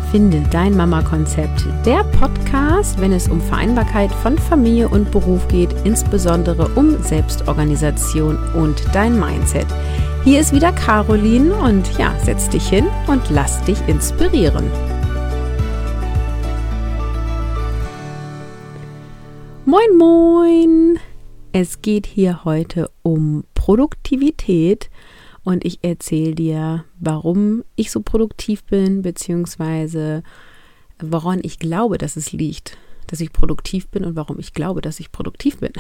Finde dein Mama-Konzept, der Podcast, wenn es um Vereinbarkeit von Familie und Beruf geht, insbesondere um Selbstorganisation und dein Mindset. Hier ist wieder Caroline und ja, setz dich hin und lass dich inspirieren. Moin, moin! Es geht hier heute um Produktivität. Und ich erzähle dir, warum ich so produktiv bin, beziehungsweise woran ich glaube, dass es liegt, dass ich produktiv bin und warum ich glaube, dass ich produktiv bin.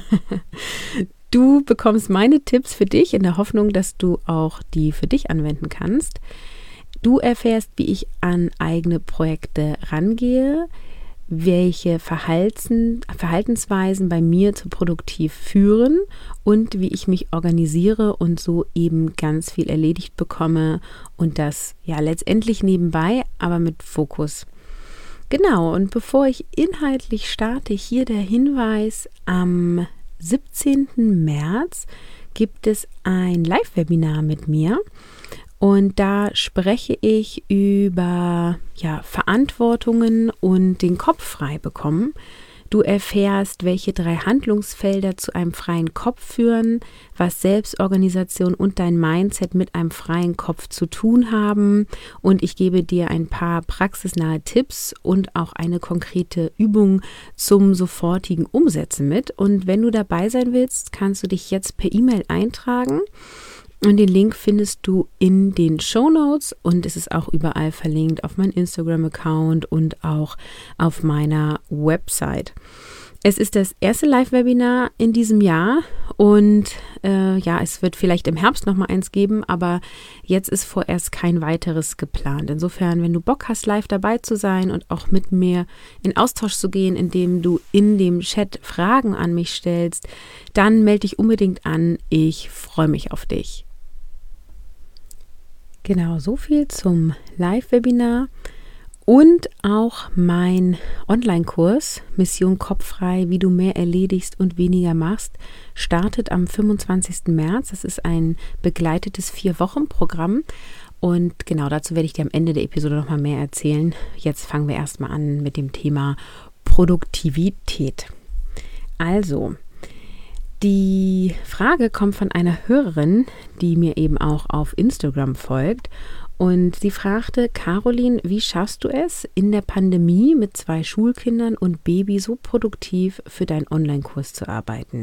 Du bekommst meine Tipps für dich in der Hoffnung, dass du auch die für dich anwenden kannst. Du erfährst, wie ich an eigene Projekte rangehe, welche Verhaltensweisen bei mir zu produktiv führen und wie ich mich organisiere und so eben ganz viel erledigt bekomme und das ja letztendlich nebenbei, aber mit Fokus. Genau, und bevor ich inhaltlich starte, hier der Hinweis: am 17. März gibt es ein Live-Webinar mit mir. Und da spreche ich über Verantwortungen und den Kopf frei bekommen. Du erfährst, welche 3 Handlungsfelder zu einem freien Kopf führen, was Selbstorganisation und dein Mindset mit einem freien Kopf zu tun haben. Und ich gebe dir ein paar praxisnahe Tipps und auch eine konkrete Übung zum sofortigen Umsetzen mit. Und wenn du dabei sein willst, kannst du dich jetzt per E-Mail eintragen. Und den Link findest du in den Shownotes und es ist auch überall verlinkt auf meinem Instagram-Account und auch auf meiner Website. Es ist das erste Live-Webinar in diesem Jahr und es wird vielleicht im Herbst nochmal eins geben, aber jetzt ist vorerst kein weiteres geplant. Insofern, wenn du Bock hast, live dabei zu sein und auch mit mir in Austausch zu gehen, indem du in dem Chat Fragen an mich stellst, dann melde dich unbedingt an. Ich freue mich auf dich. Genau, so viel zum Live-Webinar und auch mein Online-Kurs Mission Kopffrei, wie du mehr erledigst und weniger machst, startet am 25. März. Das ist ein begleitetes 4-Wochen-Programm und genau dazu werde ich dir am Ende der Episode nochmal mehr erzählen. Jetzt fangen wir erstmal an mit dem Thema Produktivität. Also, die Frage kommt von einer Hörerin, die mir eben auch auf Instagram folgt. Und sie fragte: Caroline, wie schaffst du es, in der Pandemie mit 2 Schulkindern und Baby so produktiv für deinen Online-Kurs zu arbeiten?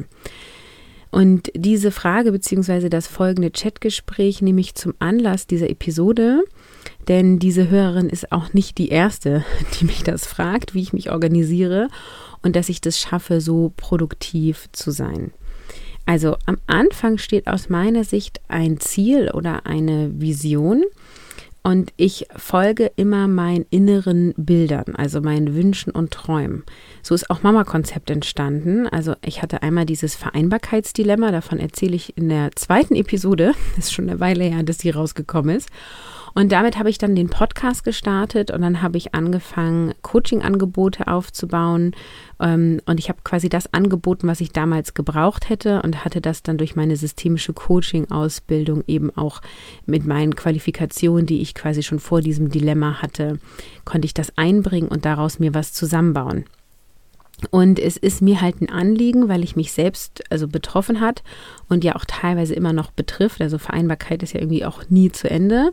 Und diese Frage bzw. das folgende Chatgespräch nehme ich zum Anlass dieser Episode, denn diese Hörerin ist auch nicht die erste, die mich das fragt, wie ich mich organisiere und dass ich das schaffe, so produktiv zu sein. Also am Anfang steht aus meiner Sicht ein Ziel oder eine Vision und ich folge immer meinen inneren Bildern, also meinen Wünschen und Träumen. So ist auch Mama-Konzept entstanden. Also ich hatte einmal dieses Vereinbarkeitsdilemma, davon erzähle ich in der 2. Episode, das ist schon eine Weile her, dass die rausgekommen ist. Und damit habe ich dann den Podcast gestartet und dann habe ich angefangen, Coaching-Angebote aufzubauen. Und ich habe quasi das angeboten, was ich damals gebraucht hätte und hatte das dann durch meine systemische Coaching-Ausbildung eben auch mit meinen Qualifikationen, die ich quasi schon vor diesem Dilemma hatte, konnte ich das einbringen und daraus mir was zusammenbauen. Und es ist mir halt ein Anliegen, weil ich mich selbst betroffen hat und ja auch teilweise immer noch betrifft. Also Vereinbarkeit ist ja irgendwie auch nie zu Ende.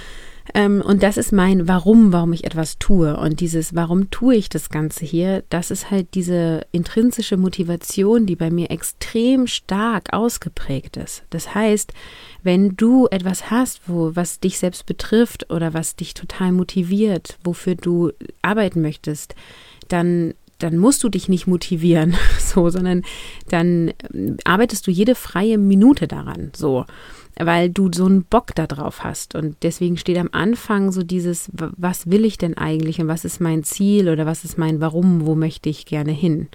Und das ist mein warum ich etwas tue. Und dieses warum tue ich das Ganze hier, das ist halt diese intrinsische Motivation, die bei mir extrem stark ausgeprägt ist. Das heißt, wenn du etwas hast, was dich selbst betrifft oder was dich total motiviert, wofür du arbeiten möchtest, dann musst du dich nicht motivieren, sondern dann arbeitest du jede freie Minute daran, weil du so einen Bock da drauf hast. Und deswegen steht am Anfang so dieses, was will ich denn eigentlich und was ist mein Ziel oder was ist mein Warum, wo möchte ich gerne hin?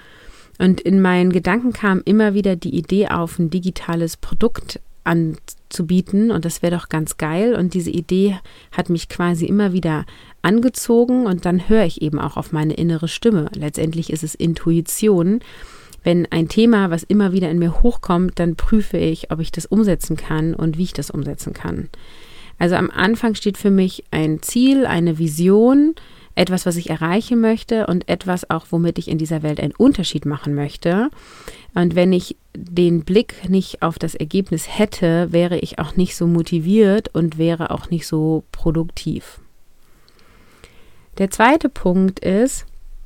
Und in meinen Gedanken kam immer wieder die Idee auf, ein digitales Produkt anzubieten und das wäre doch ganz geil. Und diese Idee hat mich quasi immer wieder angezogen und dann höre ich eben auch auf meine innere Stimme. Letztendlich ist es Intuition. Wenn ein Thema, was immer wieder in mir hochkommt, dann prüfe ich, ob ich das umsetzen kann und wie ich das umsetzen kann. Also am Anfang steht für mich ein Ziel, eine Vision, etwas, was ich erreichen möchte und etwas auch, womit ich in dieser Welt einen Unterschied machen möchte. Und wenn ich den Blick nicht auf das Ergebnis hätte, wäre ich auch nicht so motiviert und wäre auch nicht so produktiv. Der zweite Punkt ist,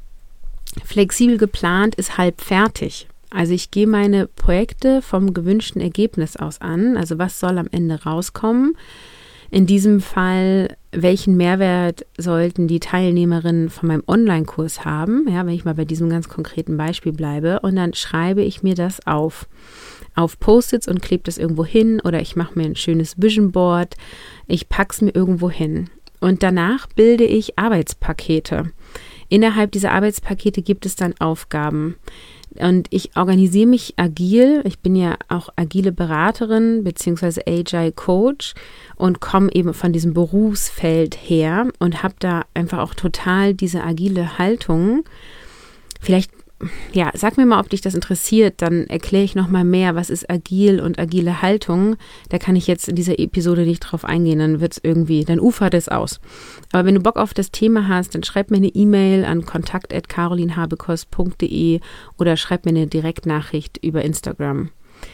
flexibel geplant ist halb fertig. Also ich gehe meine Projekte vom gewünschten Ergebnis aus an. Also was soll am Ende rauskommen? In diesem Fall, welchen Mehrwert sollten die Teilnehmerinnen von meinem Online-Kurs haben? Ja, wenn ich mal bei diesem ganz konkreten Beispiel bleibe. Und dann schreibe ich mir das auf Post-its und klebe das irgendwo hin oder ich mache mir ein schönes Vision Board. Ich packe es mir irgendwo hin. Und danach bilde ich Arbeitspakete. Innerhalb dieser Arbeitspakete gibt es dann Aufgaben. Und ich organisiere mich agil. Ich bin ja auch agile Beraterin bzw. Agile Coach und komme eben von diesem Berufsfeld her und habe da einfach auch total diese agile Haltung. Vielleicht, ja, sag mir mal, ob dich das interessiert, dann erkläre ich nochmal mehr, was ist agil und agile Haltung. Da kann ich jetzt in dieser Episode nicht drauf eingehen, dann ufert es aus. Aber wenn du Bock auf das Thema hast, dann schreib mir eine E-Mail an kontakt@carolinhabekost.de oder schreib mir eine Direktnachricht über Instagram.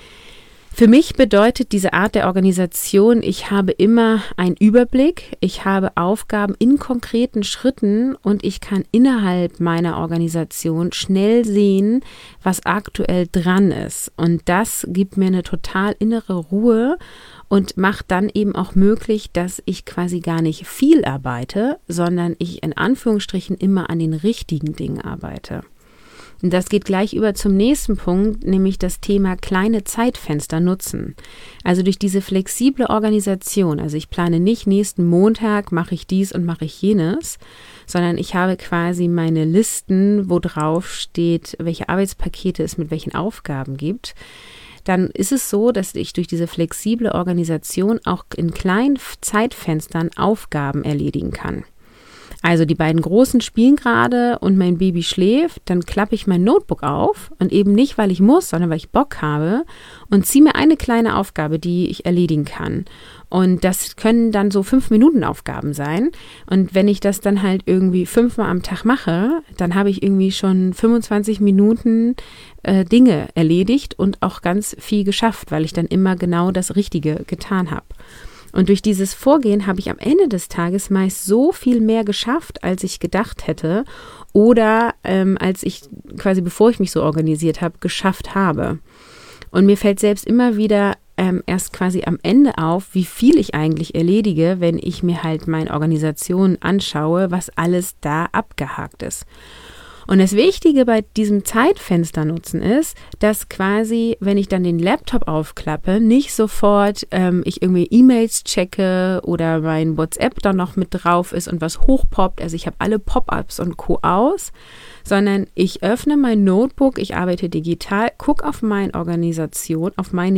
Für mich bedeutet diese Art der Organisation, ich habe immer einen Überblick, ich habe Aufgaben in konkreten Schritten und ich kann innerhalb meiner Organisation schnell sehen, was aktuell dran ist. Und das gibt mir eine total innere Ruhe und macht dann eben auch möglich, dass ich quasi gar nicht viel arbeite, sondern ich in Anführungsstrichen immer an den richtigen Dingen arbeite. Und das geht gleich über zum nächsten Punkt, nämlich das Thema kleine Zeitfenster nutzen. Also durch diese flexible Organisation, also ich plane nicht nächsten Montag mache ich dies und mache ich jenes, sondern ich habe quasi meine Listen, wo drauf steht, welche Arbeitspakete es mit welchen Aufgaben gibt. Dann ist es so, dass ich durch diese flexible Organisation auch in kleinen Zeitfenstern Aufgaben erledigen kann. Also die beiden Großen spielen gerade und mein Baby schläft, dann klappe ich mein Notebook auf und eben nicht, weil ich muss, sondern weil ich Bock habe und ziehe mir eine kleine Aufgabe, die ich erledigen kann. Und das können dann so 5-Minuten-Aufgaben sein. Und wenn ich das dann halt irgendwie 5-mal am Tag mache, dann habe ich irgendwie schon 25 Minuten Dinge erledigt und auch ganz viel geschafft, weil ich dann immer genau das Richtige getan habe. Und durch dieses Vorgehen habe ich am Ende des Tages meist so viel mehr geschafft, als ich gedacht hätte oder als ich quasi, bevor ich mich so organisiert habe, geschafft habe. Und mir fällt selbst immer wieder erst quasi am Ende auf, wie viel ich eigentlich erledige, wenn ich mir halt meine Organisation anschaue, was alles da abgehakt ist. Und das Wichtige bei diesem Zeitfenster nutzen ist, dass quasi, wenn ich dann den Laptop aufklappe, nicht sofort ich irgendwie E-Mails checke oder mein WhatsApp dann noch mit drauf ist und was hochpoppt. Also ich habe alle Pop-ups und Co. aus, sondern ich öffne mein Notebook, ich arbeite digital, gucke auf meine Organisation,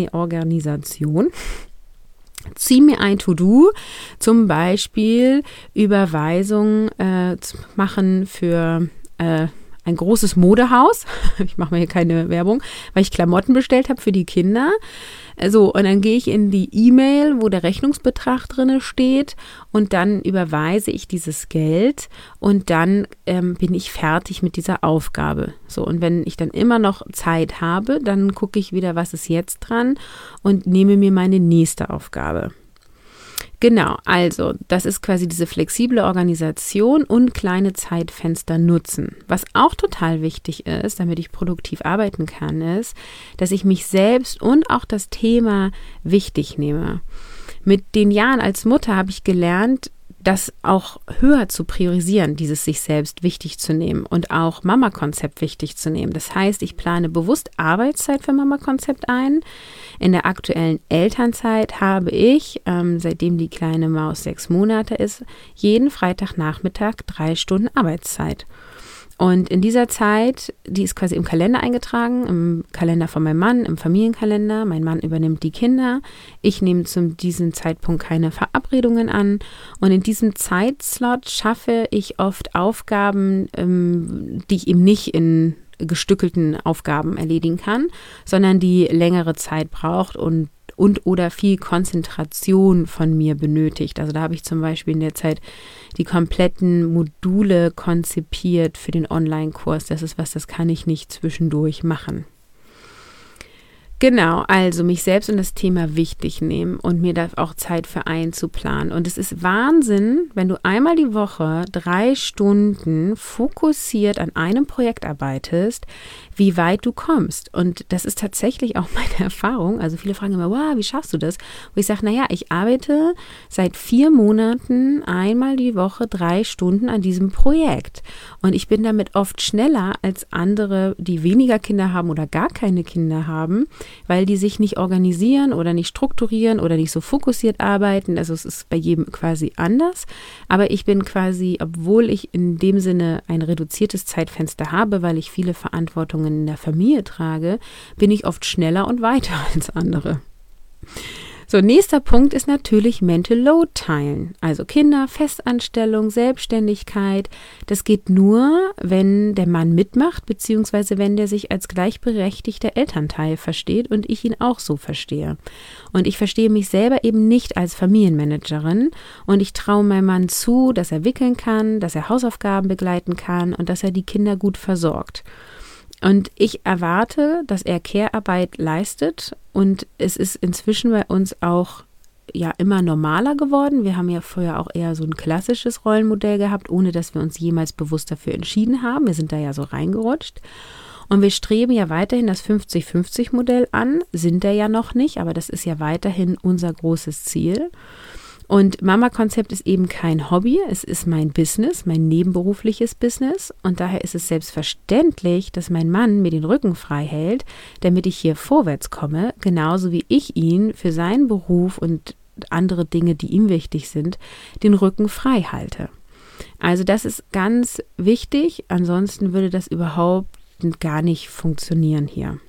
ziehe mir ein To-Do, zum Beispiel Überweisung machen für ein großes Modehaus. Ich mache mir hier keine Werbung, weil ich Klamotten bestellt habe für die Kinder. So, und dann gehe ich in die E-Mail, wo der Rechnungsbetrag drin steht und dann überweise ich dieses Geld und dann bin ich fertig mit dieser Aufgabe. So, und wenn ich dann immer noch Zeit habe, dann gucke ich wieder, was ist jetzt dran und nehme mir meine nächste Aufgabe. Genau, also das ist quasi diese flexible Organisation und kleine Zeitfenster nutzen. Was auch total wichtig ist, damit ich produktiv arbeiten kann, ist, dass ich mich selbst und auch das Thema wichtig nehme. Mit den Jahren als Mutter habe ich gelernt, das auch höher zu priorisieren, dieses sich selbst wichtig zu nehmen und auch Mama-Konzept wichtig zu nehmen. Das heißt, ich plane bewusst Arbeitszeit für Mama-Konzept ein. In der aktuellen Elternzeit habe ich, seitdem die kleine Maus 6 Monate ist, jeden Freitagnachmittag 3 Stunden Arbeitszeit. Und in dieser Zeit, die ist quasi im Kalender eingetragen, im Kalender von meinem Mann, im Familienkalender. Mein Mann übernimmt die Kinder. Ich nehme zu diesem Zeitpunkt keine Verabredungen an. Und in diesem Zeitslot schaffe ich oft Aufgaben, die ich eben nicht in gestückelten Aufgaben erledigen kann, sondern die längere Zeit braucht und und oder viel Konzentration von mir benötigt. Also da habe ich zum Beispiel in der Zeit die kompletten Module konzipiert für den Online-Kurs. Das ist was, das kann ich nicht zwischendurch machen. Genau, also mich selbst und das Thema wichtig nehmen und mir da auch Zeit für einzuplanen. Und es ist Wahnsinn, wenn du einmal die Woche 3 Stunden fokussiert an einem Projekt arbeitest, wie weit du kommst. Und das ist tatsächlich auch meine Erfahrung. Also viele fragen immer, wow, wie schaffst du das? Und ich sage, naja, ich arbeite seit 4 Monaten einmal die Woche 3 Stunden an diesem Projekt. Und ich bin damit oft schneller als andere, die weniger Kinder haben oder gar keine Kinder haben, weil die sich nicht organisieren oder nicht strukturieren oder nicht so fokussiert arbeiten. Also es ist bei jedem quasi anders. Aber ich bin quasi, obwohl ich in dem Sinne ein reduziertes Zeitfenster habe, weil ich viele Verantwortungen in der Familie trage, bin ich oft schneller und weiter als andere. So, nächster Punkt ist natürlich Mental Load teilen. Also Kinder, Festanstellung, Selbstständigkeit. Das geht nur, wenn der Mann mitmacht, beziehungsweise wenn der sich als gleichberechtigter Elternteil versteht und ich ihn auch so verstehe. Und ich verstehe mich selber eben nicht als Familienmanagerin und ich traue meinem Mann zu, dass er wickeln kann, dass er Hausaufgaben begleiten kann und dass er die Kinder gut versorgt. Und ich erwarte, dass er Care-Arbeit leistet und es ist inzwischen bei uns auch ja immer normaler geworden. Wir haben ja früher auch eher so ein klassisches Rollenmodell gehabt, ohne dass wir uns jemals bewusst dafür entschieden haben. Wir sind da ja so reingerutscht. Und wir streben ja weiterhin das 50-50-Modell an, sind da ja noch nicht, aber das ist ja weiterhin unser großes Ziel. Und Mama-Konzept ist eben kein Hobby, es ist mein Business, mein nebenberufliches Business. Und daher ist es selbstverständlich, dass mein Mann mir den Rücken frei hält, damit ich hier vorwärts komme, genauso wie ich ihn für seinen Beruf und andere Dinge, die ihm wichtig sind, den Rücken frei halte. Also das ist ganz wichtig, ansonsten würde das überhaupt gar nicht funktionieren hier.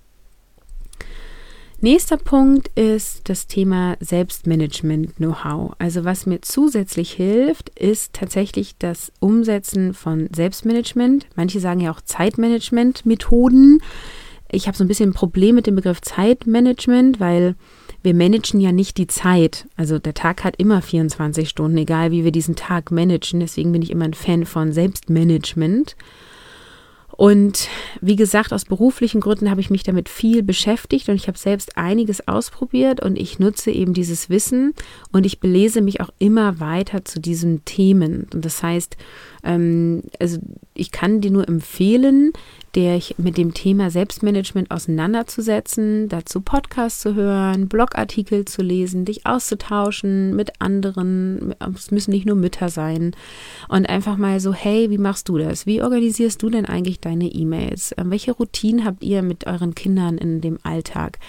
Nächster Punkt ist das Thema Selbstmanagement-Know-how. Also was mir zusätzlich hilft, ist tatsächlich das Umsetzen von Selbstmanagement. Manche sagen ja auch Zeitmanagement-Methoden. Ich habe so ein bisschen ein Problem mit dem Begriff Zeitmanagement, weil wir managen ja nicht die Zeit. Also der Tag hat immer 24 Stunden, egal wie wir diesen Tag managen. Deswegen bin ich immer ein Fan von Selbstmanagement. Und wie gesagt, aus beruflichen Gründen habe ich mich damit viel beschäftigt und ich habe selbst einiges ausprobiert und ich nutze eben dieses Wissen und ich belese mich auch immer weiter zu diesen Themen. Und das heißt, also ich kann dir nur empfehlen, dich mit dem Thema Selbstmanagement auseinanderzusetzen, dazu Podcasts zu hören, Blogartikel zu lesen, dich auszutauschen mit anderen, es müssen nicht nur Mütter sein und einfach mal so, hey, wie machst du das? Wie organisierst du denn eigentlich deine E-Mails? Welche Routinen habt ihr mit euren Kindern in dem Alltag?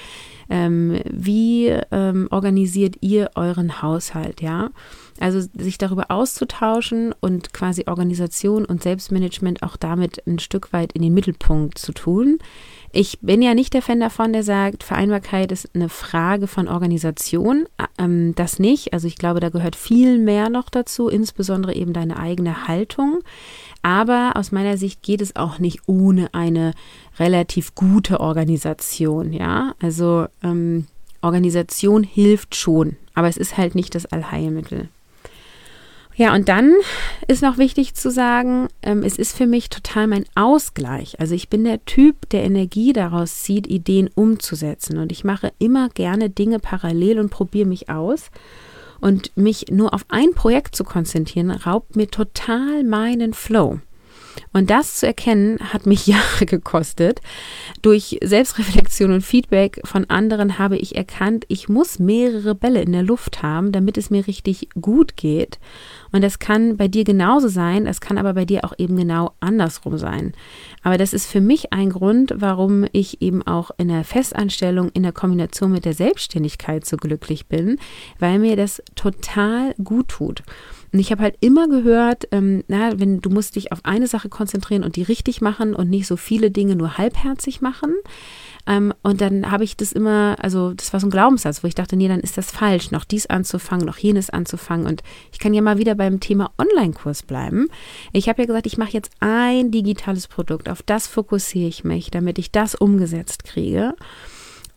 Wie organisiert ihr euren Haushalt, ja? Also sich darüber auszutauschen und quasi Organisation und Selbstmanagement auch damit ein Stück weit in den Mittelpunkt zu tun. Ich bin ja nicht der Fan davon, der sagt, Vereinbarkeit ist eine Frage von Organisation. Das nicht. Also ich glaube, da gehört viel mehr noch dazu, insbesondere eben deine eigene Haltung. Aber aus meiner Sicht geht es auch nicht ohne eine relativ gute Organisation. Ja, also Organisation hilft schon, aber es ist halt nicht das Allheilmittel. Ja, und dann ist noch wichtig zu sagen, es ist für mich total mein Ausgleich. Also ich bin der Typ, der Energie daraus zieht, Ideen umzusetzen. Und ich mache immer gerne Dinge parallel und probiere mich aus. Und mich nur auf ein Projekt zu konzentrieren, raubt mir total meinen Flow. Und das zu erkennen, hat mich Jahre gekostet. Durch Selbstreflexion und Feedback von anderen habe ich erkannt, ich muss mehrere Bälle in der Luft haben, damit es mir richtig gut geht. Und das kann bei dir genauso sein, das kann aber bei dir auch eben genau andersrum sein. Aber das ist für mich ein Grund, warum ich eben auch in der Festanstellung in der Kombination mit der Selbstständigkeit so glücklich bin, weil mir das total gut tut. Und ich habe halt immer gehört, wenn du musst dich auf eine Sache konzentrieren und die richtig machen und nicht so viele Dinge nur halbherzig machen. Und dann habe ich das immer, also das war so ein Glaubenssatz, wo ich dachte, nee, dann ist das falsch, noch dies anzufangen, noch jenes anzufangen. Und ich kann ja mal wieder beim Thema Online-Kurs bleiben. Ich habe ja gesagt, ich mache jetzt ein digitales Produkt, auf das fokussiere ich mich, damit ich das umgesetzt kriege.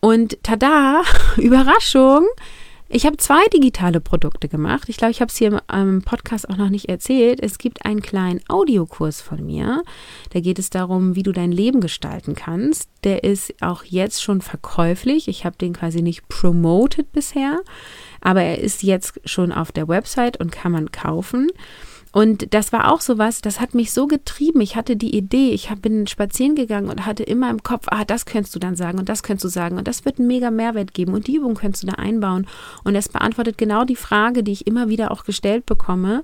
Und tada, Überraschung, ich habe 2 digitale Produkte gemacht. Ich glaube, ich habe es hier im Podcast auch noch nicht erzählt. Es gibt einen kleinen Audiokurs von mir. Da geht es darum, wie du dein Leben gestalten kannst. Der ist auch jetzt schon verkäuflich. Ich habe den quasi nicht promoted bisher, aber er ist jetzt schon auf der Website und kann man kaufen. Und das war auch sowas, das hat mich so getrieben. Ich hatte die Idee, bin spazieren gegangen und hatte immer im Kopf, das könntest du dann sagen und das könntest du sagen und das wird einen mega Mehrwert geben und die Übung könntest du da einbauen. Und das beantwortet genau die Frage, die ich immer wieder auch gestellt bekomme.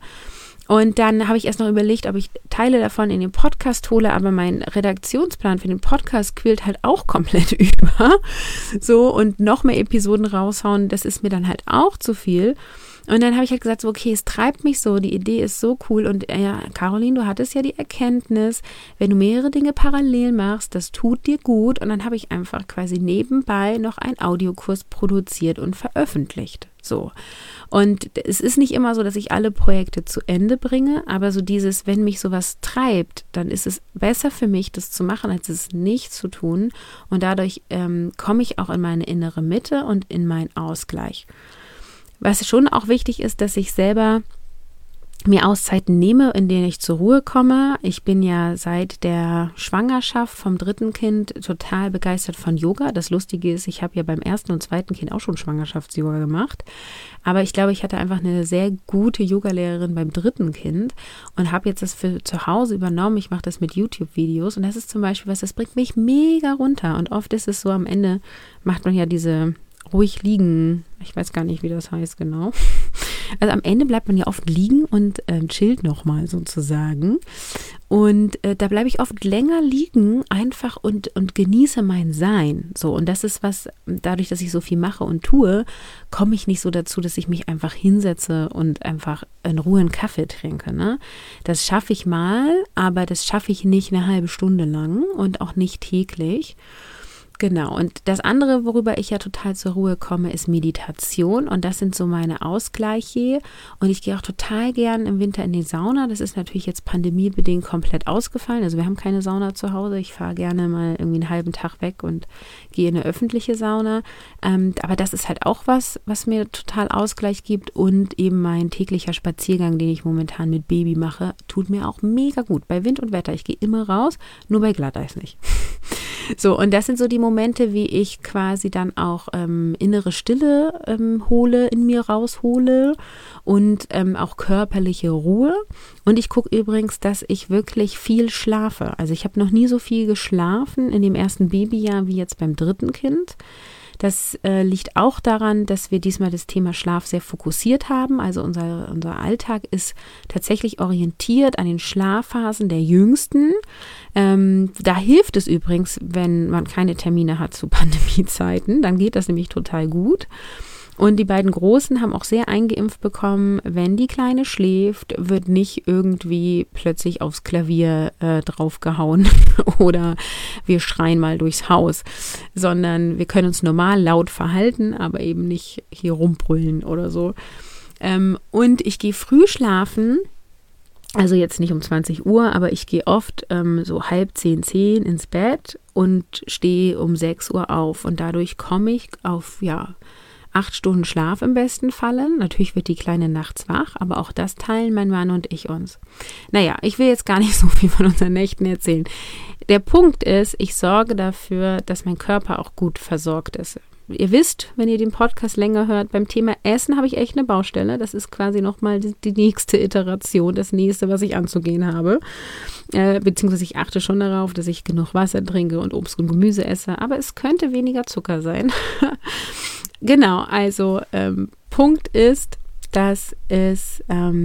Und dann habe ich erst noch überlegt, ob ich Teile davon in den Podcast hole, aber mein Redaktionsplan für den Podcast quillt halt auch komplett über. So, und noch mehr Episoden raushauen, das ist mir dann halt auch zu viel. Und dann habe ich halt gesagt, so, okay, es treibt mich so, die Idee ist so cool. Und ja, Caroline, du hattest ja die Erkenntnis, wenn du mehrere Dinge parallel machst, das tut dir gut. Und dann habe ich einfach quasi nebenbei noch einen Audiokurs produziert und veröffentlicht. So. Und es ist nicht immer so, dass ich alle Projekte zu Ende bringe, aber so dieses, wenn mich sowas treibt, dann ist es besser für mich, das zu machen, als es nicht zu tun. Und dadurch komme ich auch in meine innere Mitte und in meinen Ausgleich. Was schon auch wichtig ist, dass ich selber mir Auszeiten nehme, in denen ich zur Ruhe komme. Ich bin ja seit der Schwangerschaft vom 3. Kind total begeistert von Yoga. Das Lustige ist, ich habe ja beim 1. und 2. Kind auch schon Schwangerschafts-Yoga gemacht. Aber ich glaube, ich hatte einfach eine sehr gute Yogalehrerin beim 3. Kind und habe jetzt das für zu Hause übernommen. Ich mache das mit YouTube-Videos und das ist zum Beispiel was, das bringt mich mega runter. Und oft ist es so, am Ende macht man ja diese ruhig liegen, ich weiß gar nicht, wie das heißt genau. Also am Ende bleibt man ja oft liegen und chillt nochmal sozusagen. Und da bleibe ich oft länger liegen einfach und genieße mein Sein. So, und das ist was, dadurch, dass ich so viel mache und tue, komme ich nicht so dazu, dass ich mich einfach hinsetze und einfach in Ruhe einen Kaffee trinke. Ne? Das schaffe ich mal, aber das schaffe ich nicht eine halbe Stunde lang und auch nicht täglich. Genau, und das andere, worüber ich ja total zur Ruhe komme, ist Meditation und das sind so meine Ausgleiche und ich gehe auch total gern im Winter in die Sauna. Das ist natürlich jetzt pandemiebedingt komplett ausgefallen, also wir haben keine Sauna zu Hause. Ich fahre gerne mal irgendwie einen halben Tag weg und gehe in eine öffentliche Sauna, aber das ist halt auch was mir total Ausgleich gibt und eben mein täglicher Spaziergang, den ich momentan mit Baby mache, tut mir auch mega gut. Bei Wind und Wetter, ich gehe immer raus, nur bei Glatteis nicht. So, und das sind so die Momente, wie ich quasi dann auch innere Stille in mir raushole und auch körperliche Ruhe. Und ich gucke übrigens, dass ich wirklich viel schlafe. Also ich habe noch nie so viel geschlafen in dem ersten Babyjahr wie jetzt beim 3. Kind. Das liegt auch daran, dass wir diesmal das Thema Schlaf sehr fokussiert haben. Also unser Alltag ist tatsächlich orientiert an den Schlafphasen der Jüngsten. Da hilft es übrigens, wenn man keine Termine hat zu Pandemiezeiten. Dann geht das nämlich total gut. Und die beiden Großen haben auch sehr eingeimpft bekommen, wenn die Kleine schläft, wird nicht irgendwie plötzlich aufs Klavier draufgehauen oder wir schreien mal durchs Haus, sondern wir können uns normal laut verhalten, aber eben nicht hier rumbrüllen oder so. Und ich gehe früh schlafen, also jetzt nicht um 20 Uhr, aber ich gehe oft so 9:30, 10 ins Bett und stehe um 6 Uhr auf und dadurch komme ich auf, 8 Stunden Schlaf im besten Falle. Natürlich wird die Kleine nachts wach, aber auch das teilen mein Mann und ich uns. Naja, ich will jetzt gar nicht so viel von unseren Nächten erzählen. Der Punkt ist, ich sorge dafür, dass mein Körper auch gut versorgt ist. Ihr wisst, wenn ihr den Podcast länger hört, beim Thema Essen habe ich echt eine Baustelle. Das ist quasi nochmal die nächste Iteration, das nächste, was ich anzugehen habe. Beziehungsweise ich achte schon darauf, dass ich genug Wasser trinke und Obst und Gemüse esse. Aber es könnte weniger Zucker sein. Genau, also Punkt ist, dass es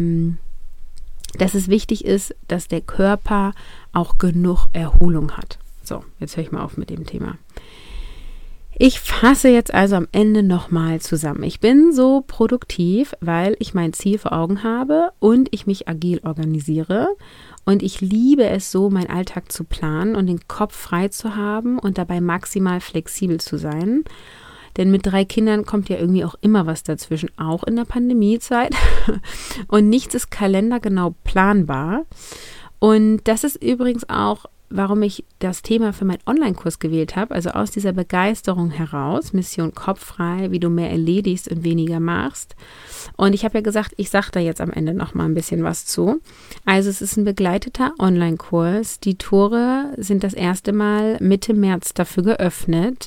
wichtig ist, dass der Körper auch genug Erholung hat. So, jetzt höre ich mal auf mit dem Thema. Ich fasse jetzt also am Ende nochmal zusammen. Ich bin so produktiv, weil ich mein Ziel vor Augen habe und ich mich agil organisiere. Und ich liebe es so, meinen Alltag zu planen und den Kopf frei zu haben und dabei maximal flexibel zu sein. Denn mit 3 Kindern kommt ja irgendwie auch immer was dazwischen, auch in der Pandemiezeit. Und nichts ist kalendergenau planbar. Und das ist übrigens auch warum ich das Thema für meinen Online-Kurs gewählt habe, also aus dieser Begeisterung heraus, Mission Kopffrei, wie du mehr erledigst und weniger machst. Und ich habe ja gesagt, ich sage da jetzt am Ende noch mal ein bisschen was zu. Also es ist ein begleiteter Online-Kurs. Die Tore sind das erste Mal Mitte März dafür geöffnet.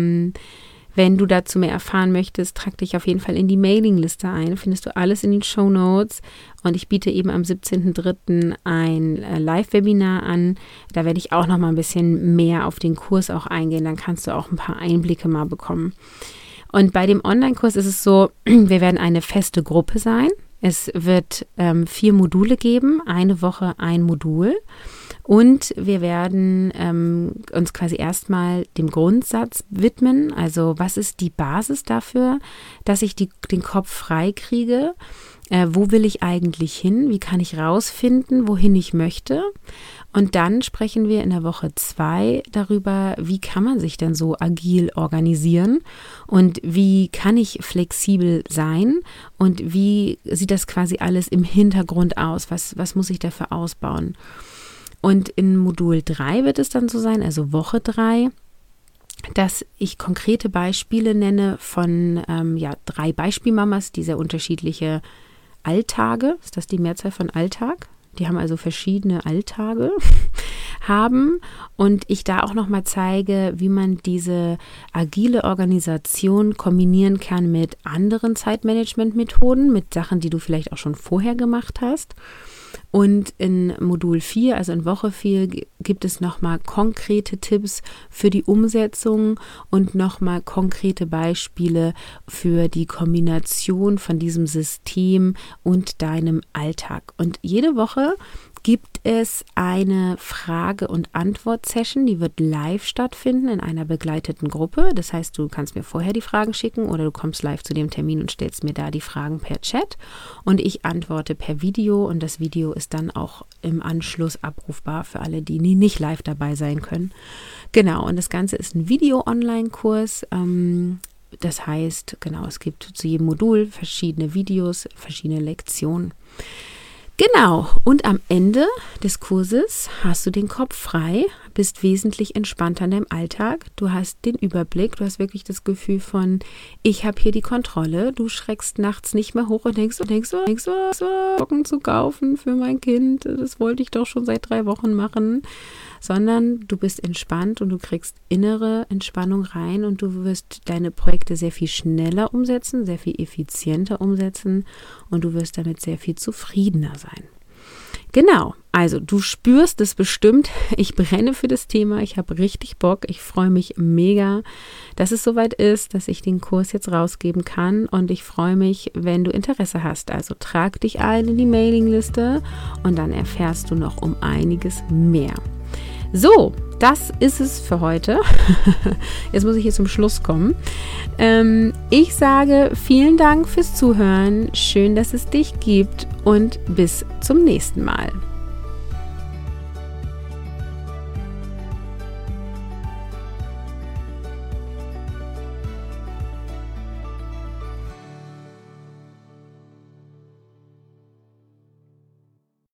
Wenn du dazu mehr erfahren möchtest, trag dich auf jeden Fall in die Mailingliste ein. Findest du alles in den Shownotes. Und ich biete eben am 17.03. ein Live-Webinar an. Da werde ich auch noch mal ein bisschen mehr auf den Kurs auch eingehen. Dann kannst du auch ein paar Einblicke mal bekommen. Und bei dem Online-Kurs ist es so, wir werden eine feste Gruppe sein. Es wird 4 Module geben, eine Woche ein Modul. Und wir werden uns quasi erstmal dem Grundsatz widmen. Also was ist die Basis dafür, dass ich den Kopf frei kriege? Wo will ich eigentlich hin? Wie kann ich rausfinden, wohin ich möchte? Und dann sprechen wir in der Woche 2 darüber, wie kann man sich denn so agil organisieren und wie kann ich flexibel sein und wie sieht das quasi alles im Hintergrund aus? Was muss ich dafür ausbauen? Und in Modul 3 wird es dann so sein, also Woche 3, dass ich konkrete Beispiele nenne von 3 Beispielmamas, die sehr unterschiedliche Alltage, ist das die Mehrzahl von Alltag? Die haben also verschiedene Alltage haben und ich da auch nochmal zeige, wie man diese agile Organisation kombinieren kann mit anderen Zeitmanagement-Methoden, mit Sachen, die du vielleicht auch schon vorher gemacht hast. Und in Modul 4, also in Woche 4, gibt es nochmal konkrete Tipps für die Umsetzung und nochmal konkrete Beispiele für die Kombination von diesem System und deinem Alltag. Und jede Woche gibt es eine Frage- und Antwort-Session, die wird live stattfinden in einer begleiteten Gruppe. Das heißt, du kannst mir vorher die Fragen schicken oder du kommst live zu dem Termin und stellst mir da die Fragen per Chat und ich antworte per Video und das Video ist dann auch im Anschluss abrufbar für alle, die nicht live dabei sein können. Genau, und das Ganze ist ein Video-Online-Kurs. Das heißt, genau, es gibt zu jedem Modul verschiedene Videos, verschiedene Lektionen. Genau, und am Ende des Kurses hast du den Kopf frei, bist wesentlich entspannter in deinem Alltag, du hast den Überblick, du hast wirklich das Gefühl von, ich habe hier die Kontrolle, du schreckst nachts nicht mehr hoch und denkst, Socken zu kaufen für mein Kind, das wollte ich doch schon seit 3 Wochen machen, sondern du bist entspannt und du kriegst innere Entspannung rein und du wirst deine Projekte sehr viel schneller umsetzen, sehr viel effizienter umsetzen und du wirst damit sehr viel zufriedener sein. Genau, also du spürst es bestimmt, ich brenne für das Thema, ich habe richtig Bock, ich freue mich mega, dass es soweit ist, dass ich den Kurs jetzt rausgeben kann und ich freue mich, wenn du Interesse hast. Also trag dich ein in die Mailingliste und dann erfährst du noch um einiges mehr. So, das ist es für heute. Jetzt muss ich hier zum Schluss kommen. Ich sage vielen Dank fürs Zuhören. Schön, dass es dich gibt und bis zum nächsten Mal.